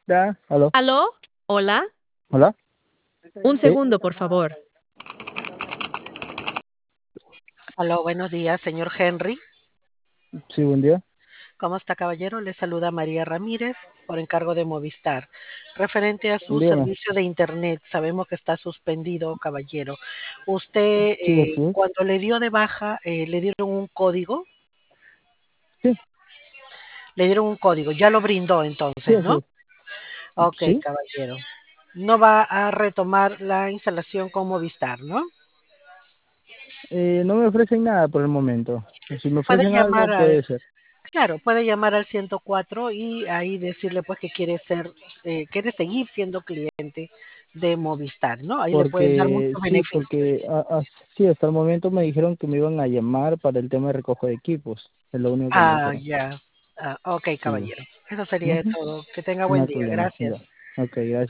Ya, aló, ¿Aló? ¿Hola? hola. Un Sí, segundo, por favor. Aló, buenos días, señor Henry. sí, buen día. ¿Cómo está, caballero? Le saluda María Ramírez por encargo de Movistar. Referente a su Dígame. servicio de Internet, sabemos que está suspendido, caballero. Usted, Sí, así es. cuando le dio de baja, le dieron un código. Sí, Le dieron un código. Ya lo brindó sí, entonces, así ¿no? es. Ok, Sí, caballero. No va a retomar la instalación con Movistar, ¿no? no me ofrecen nada por el momento. Si me Puede ofrecen algo, llamar al puede ser. Claro, puede llamar al 104 y ahí decirle pues que quiere seguir siendo cliente de Movistar, ¿no? Ahí le pueden dar Porque, muchos sí, beneficios. porque sí, hasta el momento me dijeron que me iban a llamar para el tema de recojo de equipos. Es lo único que me Ah, dijeron. ya. Ok, Sí. caballero. Eso sería Ujú, todo. Que tenga no buen hay día. problema. Gracias. Ya. Ok, gracias.